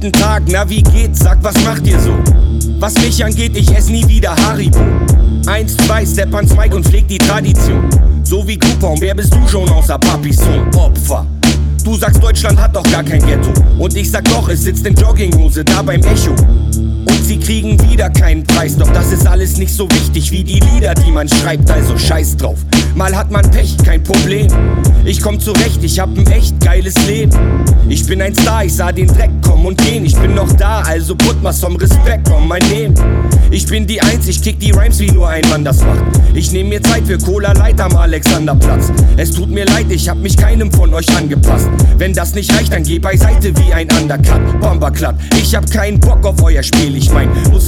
Guten Tag, na wie geht's? Sag, was macht ihr so? Was mich angeht, ich ess nie wieder Haribo. 1, 2, Step ans Mic und pfleg die Tradition. So wie Coupon, wer bist du schon außer Papis Sohn? Opfer. Du sagst, Deutschland hat doch gar kein Ghetto. Und ich sag doch, es sitzt in Jogginghose da beim Echo. Und sie kriegen wieder keinen Preis, doch das ist alles nicht so wichtig wie die Lieder, die man schreibt, also scheiß drauf. Mal hat man Pech, kein Problem. Ich komm zurecht, ich hab ein echt geiles Leben. Ich bin ein Star, ich sah den Dreck kommen und gehen. Ich bin noch da, also put mal zum Respekt um mein Leben. Ich bin die Eins, ich kick die Rhymes wie nur ein Mann das macht. Ich nehm mir Zeit für Cola Light am Alexanderplatz. Es tut mir leid, ich hab mich keinem von euch angepasst. Wenn das nicht reicht, dann geh beiseite wie ein Undercut. Bomberklatt, ich hab keinen Bock auf euer Spiel, ich mein, muss